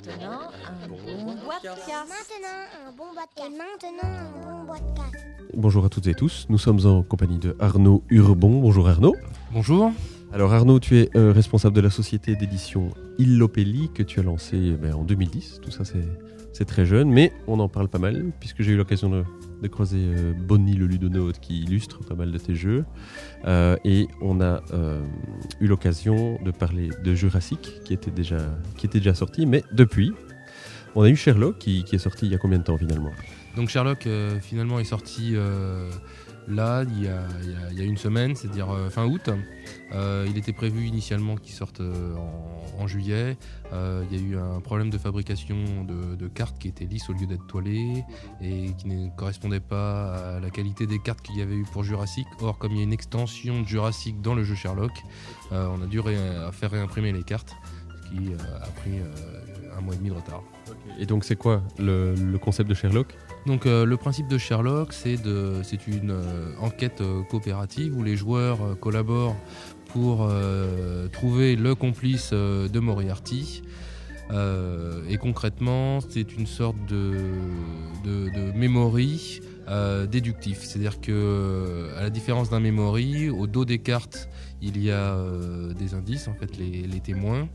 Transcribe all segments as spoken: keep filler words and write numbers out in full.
maintenant, un bon bois de casse. Maintenant, un bon bois de casse. Et maintenant, un bon bois de casse. Bonjour à toutes et tous, nous sommes en compagnie de Arnaud Urbon. Bonjour Arnaud. Bonjour. Alors Arnaud, tu es euh, responsable de la société d'édition Illopelli que tu as lancée ben, en deux mille dix. Tout ça c'est, c'est très jeune, mais on en parle pas mal puisque j'ai eu l'occasion de, de croiser euh, Bonnie le ludonote qui illustre pas mal de tes jeux. Euh, et on a euh, eu l'occasion de parler de Jurassic qui était déjà, qui était déjà sorti, mais depuis, on a eu Sherlock qui, qui est sorti il y a combien de temps finalement ? Donc Sherlock euh, finalement est sorti euh, là il y, a, il, y a, il y a une semaine, c'est-à-dire euh, fin août. Euh, il était prévu initialement qu'il sorte euh, en, en juillet. Euh, il y a eu un problème de fabrication de, de cartes qui étaient lisses au lieu d'être toilées et qui ne correspondaient pas à la qualité des cartes qu'il y avait eu pour Jurassic. Or, comme il y a une extension de Jurassic dans le jeu Sherlock, euh, on a dû ré- faire réimprimer les cartes, ce qui euh, a pris euh, un mois et demi de retard. Et donc c'est quoi le, le concept de Sherlock ? Donc euh, le principe de Sherlock, c'est, de, c'est une euh, enquête euh, coopérative où les joueurs euh, collaborent pour euh, trouver le complice euh, de Moriarty. Euh, et concrètement, c'est une sorte de, de, de memory euh, déductif. C'est-à-dire que, à la différence d'un memory, au dos des cartes, il y a euh, des indices, en fait, les, les témoins.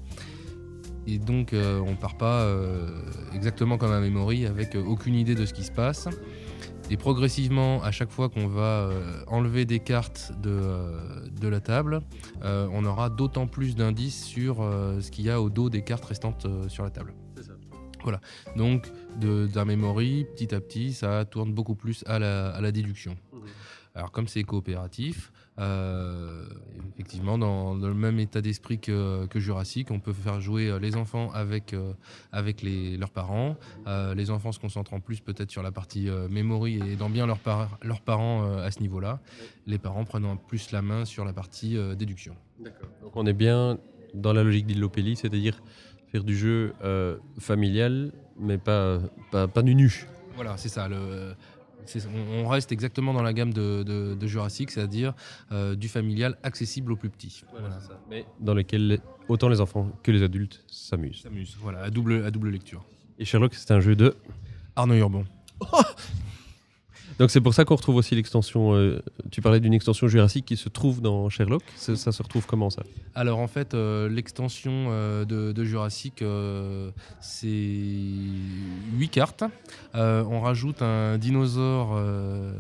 Et donc euh, on ne part pas euh, exactement comme un memory avec euh, aucune idée de ce qui se passe. Et progressivement, à chaque fois qu'on va euh, enlever des cartes de, euh, de la table, euh, on aura d'autant plus d'indices sur euh, ce qu'il y a au dos des cartes restantes euh, sur la table. C'est ça. Voilà. Donc de, d'un memory, petit à petit, ça tourne beaucoup plus à la, à la déduction. Mmh. Alors comme c'est coopératif, euh, effectivement dans, dans le même état d'esprit que, que Jurassic, on peut faire jouer les enfants avec, euh, avec les, leurs parents. Euh, les enfants se concentrant plus peut-être sur la partie euh, memory et aidant bien leurs, par- leurs parents euh, à ce niveau-là. Les parents prenant plus la main sur la partie euh, déduction. D'accord. Donc on est bien dans la logique d'Illopelli, c'est-à-dire faire du jeu euh, familial, mais pas, pas, pas nu-nu. Voilà, c'est ça. Le, c'est, on reste exactement dans la gamme de, de, de Jurassic, c'est-à-dire euh, du familial accessible aux plus petits. Voilà, voilà. C'est ça. Mais dans lequel autant les enfants que les adultes s'amusent. S'amusent, voilà, à double, à double lecture. Et Sherlock, c'est un jeu de Arnaud Urbon. Oh Donc c'est pour ça qu'on retrouve aussi l'extension. Euh, tu parlais d'une extension Jurassic qui se trouve dans Sherlock. Ça, ça se retrouve comment ça ? Alors en fait, euh, l'extension euh, de, de Jurassic, euh, c'est huit cartes. Euh, on rajoute un dinosaure euh,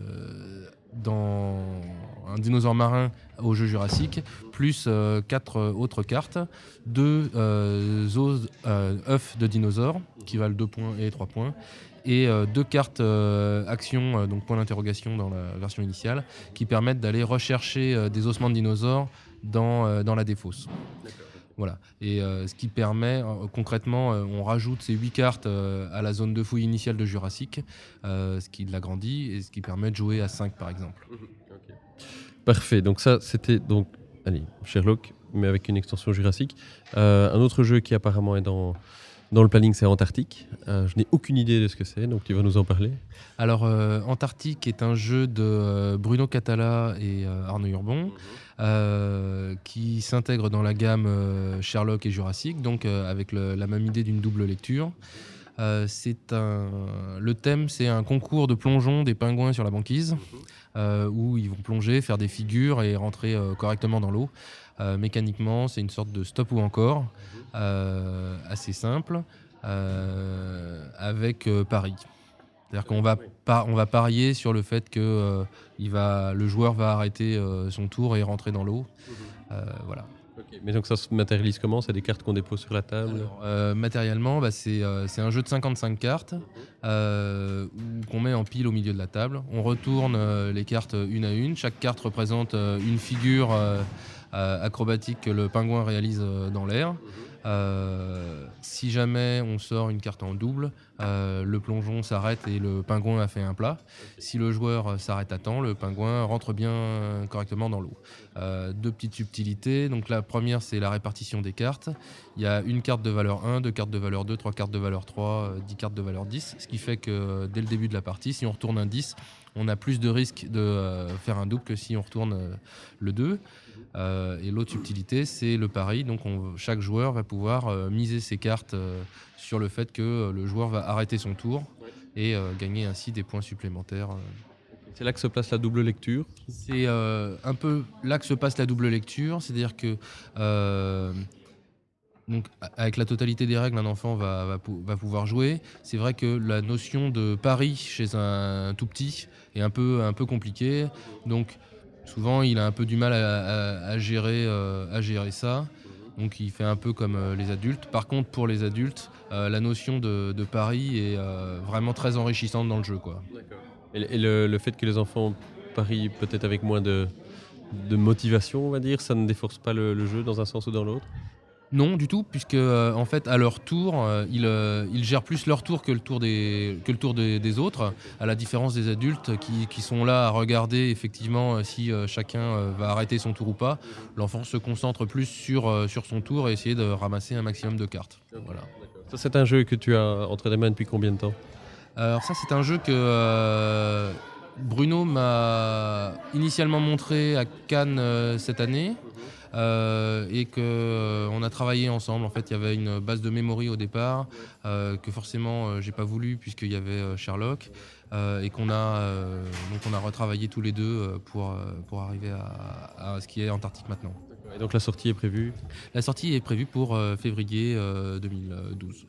dans un dinosaure marin au jeu Jurassic, plus euh, quatre autres cartes, deux euh, os, euh, œufs de dinosaures qui valent deux points et trois points. Et euh, deux cartes euh, action, euh, donc point d'interrogation dans la version initiale, qui permettent d'aller rechercher euh, des ossements de dinosaures dans, euh, dans la défausse. D'accord. Voilà. Et euh, ce qui permet, euh, concrètement, euh, on rajoute ces huit cartes euh, à la zone de fouille initiale de Jurassic, euh, ce qui l'agrandit et ce qui permet de jouer à cinq par exemple. Mmh, okay. Parfait, donc ça c'était donc, allez, Sherlock, mais avec une extension Jurassic. Euh, un autre jeu qui apparemment est dans... Dans le planning, c'est Antarctique. Euh, je n'ai aucune idée de ce que c'est, donc tu vas nous en parler. Alors, euh, Antarctique est un jeu de euh, Bruno Catala et euh, Arnaud Urbon, mmh. euh, qui s'intègre dans la gamme euh, Sherlock et Jurassic, donc euh, avec le, la même idée d'une double lecture. Euh, c'est un... Le thème, c'est un concours de plongeon des pingouins sur la banquise, mmh. euh, où ils vont plonger, faire des figures et rentrer euh, correctement dans l'eau. Euh, mécaniquement, c'est une sorte de stop ou encore, euh, assez simple, euh, avec euh, pari. C'est-à-dire qu'on va, par, on va parier sur le fait que euh, il va, le joueur va arrêter euh, son tour et rentrer dans l'eau. Euh, voilà. Okay. Mais donc ça se matérialise comment ? C'est des cartes qu'on dépose sur la table ? Alors, euh, matériellement, bah, c'est, euh, c'est un jeu de cinquante-cinq cartes euh, qu'on met en pile au milieu de la table. On retourne euh, les cartes une à une. Chaque carte représente euh, une figure euh, euh, acrobatique que le pingouin réalise euh, dans l'air. Euh, si jamais on sort une carte en double, euh, le plongeon s'arrête et le pingouin a fait un plat. Si le joueur s'arrête à temps, le pingouin rentre bien correctement dans l'eau. Euh, deux petites subtilités. Donc la première, c'est la répartition des cartes. Il y a une carte de valeur un, deux cartes de valeur deux, trois cartes de valeur trois, dix cartes de valeur dix. Ce qui fait que dès le début de la partie, si on retourne un dix, on a plus de risques de euh, faire un double que si on retourne euh, le deux. Euh, et l'autre subtilité, c'est le pari. Donc on, chaque joueur va pouvoir euh, miser ses cartes euh, sur le fait que euh, le joueur va arrêter son tour et euh, gagner ainsi des points supplémentaires. C'est là que se place la double lecture. C'est euh, un peu là que se passe la double lecture, c'est-à-dire que euh, donc, avec la totalité des règles, un enfant va, va, va pouvoir jouer. C'est vrai que la notion de pari chez un tout petit est un peu, un peu compliquée. Donc souvent, il a un peu du mal à, à, à, gérer, euh, à gérer ça. Donc il fait un peu comme euh, les adultes. Par contre, pour les adultes, euh, la notion de, de pari est euh, vraiment très enrichissante dans le jeu, quoi. Et, et le, le fait que les enfants parient peut-être avec moins de, de motivation, on va dire, ça ne déforce pas le, le jeu dans un sens ou dans l'autre ? Non, du tout, puisque euh, en fait, à leur tour, euh, ils, euh, ils gèrent plus leur tour que le tour des, que le tour des, des autres, à la différence des adultes qui, qui sont là à regarder effectivement si euh, chacun euh, va arrêter son tour ou pas. L'enfant se concentre plus sur, euh, sur son tour et essayer de ramasser un maximum de cartes. Voilà. Ça, c'est un jeu que tu as entre les mains depuis combien de temps ? Alors ça, c'est un jeu que euh, Bruno m'a initialement montré à Cannes euh, cette année. Euh, et qu'on euh, a travaillé ensemble. En fait, il y avait une base de memory au départ euh, que forcément euh, j'ai pas voulu puisqu'il y avait euh, Sherlock euh, et qu'on a euh, donc on a retravaillé tous les deux euh, pour euh, pour arriver à, à ce qui est Antarctique maintenant. Et donc la sortie est prévue ? La sortie est prévue pour euh, février euh, deux mille douze.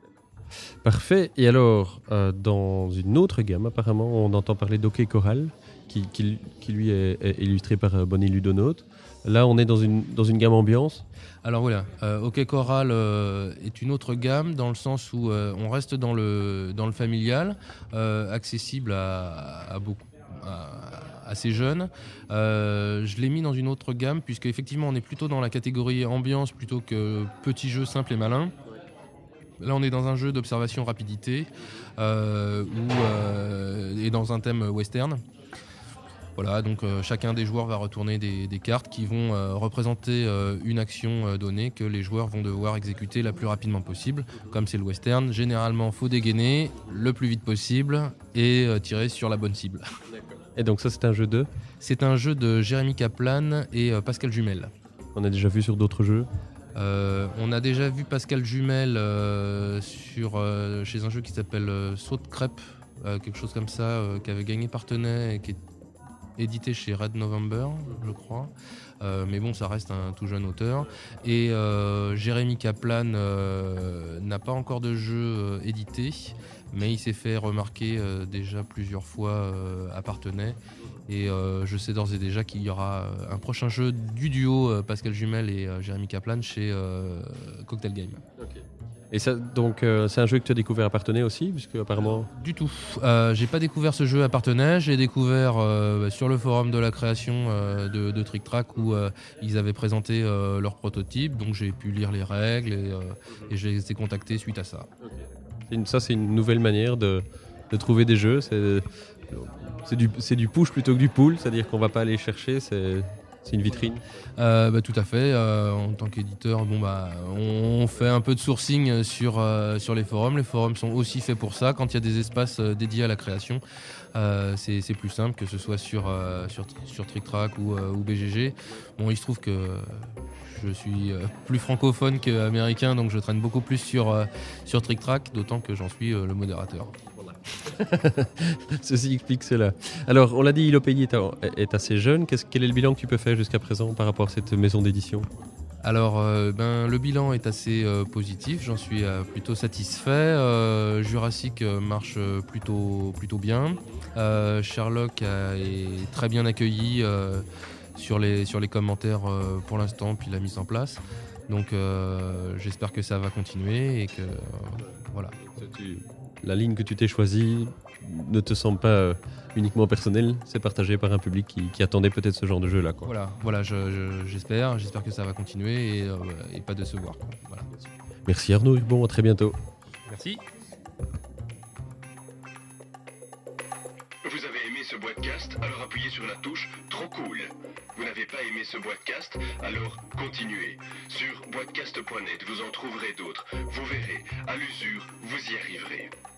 Parfait. Et alors, euh, dans une autre gamme, apparemment, on entend parler d'Hockey Choral, qui, qui, qui lui est, est illustré par euh, Bonnie Ludonote. Là, on est dans une, dans une gamme ambiance. Alors voilà, euh, Hockey Choral euh, est une autre gamme dans le sens où euh, on reste dans le, dans le familial, euh, accessible à, à beaucoup. À, assez jeune. Euh, je l'ai mis dans une autre gamme puisque effectivement on est plutôt dans la catégorie ambiance plutôt que petit jeu simple et malin. Là on est dans un jeu d'observation rapidité euh, où, euh, et dans un thème western. Voilà, donc euh, chacun des joueurs va retourner des, des cartes qui vont euh, représenter euh, une action euh, donnée que les joueurs vont devoir exécuter la plus rapidement possible. Comme c'est le western, généralement faut dégainer le plus vite possible et euh, tirer sur la bonne cible. Et donc ça c'est un jeu de ? C'est un jeu de Jérémy Kaplan et euh, Pascal Jumel. On a déjà vu sur d'autres jeux ? Euh, on a déjà vu Pascal Jumel euh, sur, euh, chez un jeu qui s'appelle euh, Saut de crêpe, euh, quelque chose comme ça, euh, qui avait gagné Partenay et qui est édité chez Red November, je crois. Euh, mais bon, ça reste un tout jeune auteur. Et euh, Jérémy Kaplan euh, n'a pas encore de jeu euh, édité, mais il s'est fait remarquer euh, déjà plusieurs fois euh, à Partenay. Et euh, je sais d'ores et déjà qu'il y aura un prochain jeu du duo euh, Pascal Jumel et euh, Jérémy Kaplan chez euh, Cocktail Game. Okay. Et ça, donc, euh, c'est un jeu que tu as découvert à Partenay aussi, puisque apparemment... Euh, du tout. Euh, j'ai pas découvert ce jeu à Partenay. J'ai découvert euh, sur le forum de la création euh, de, de Trick Track où euh, ils avaient présenté euh, leur prototype. Donc j'ai pu lire les règles et, euh, et j'ai été contacté suite à ça. Okay. C'est une, ça, c'est une nouvelle manière de, de trouver des jeux. C'est, c'est, du, c'est du push plutôt que du pull, c'est-à-dire qu'on va pas aller chercher. C'est... C'est une vitrine. Euh, bah, tout à fait. Euh, en tant qu'éditeur, bon, bah, on fait un peu de sourcing sur, euh, sur les forums. Les forums sont aussi faits pour ça. Quand il y a des espaces euh, dédiés à la création, euh, c'est, c'est plus simple que ce soit sur, euh, sur, sur Trick Track ou, euh, ou B G G. Bon, il se trouve que je suis euh, plus francophone qu'américain, donc je traîne beaucoup plus sur, euh, sur Trick Track, d'autant que j'en suis euh, le modérateur. Ceci explique cela. Alors, on l'a dit, Illopélie est, est assez jeune. Qu'est-ce, quel est le bilan que tu peux faire jusqu'à présent par rapport à cette maison d'édition ? Alors, euh, ben, le bilan est assez euh, positif. J'en suis euh, plutôt satisfait. Euh, Jurassic euh, marche plutôt, plutôt bien. Euh, Sherlock a, est très bien accueilli euh, sur, les, sur les commentaires euh, pour l'instant, puis la mise en place. Donc, euh, j'espère que ça va continuer et que euh, voilà. La ligne que tu t'es choisie ne te semble pas euh, uniquement personnelle, c'est partagé par un public qui, qui attendait peut-être ce genre de jeu-là. Quoi. Voilà, voilà je, je, j'espère, j'espère que ça va continuer et, euh, et pas décevoir. Quoi. Voilà. Merci Arnaud Urbon, à très bientôt. Merci. Vous avez aimé ce podcast, alors appuyez sur la touche « Trop cool ». Vous n'avez pas aimé ce podcast, alors continuez. Sur boitcast point net, vous en trouverez d'autres. Vous verrez, à l'usure, vous y arriverez.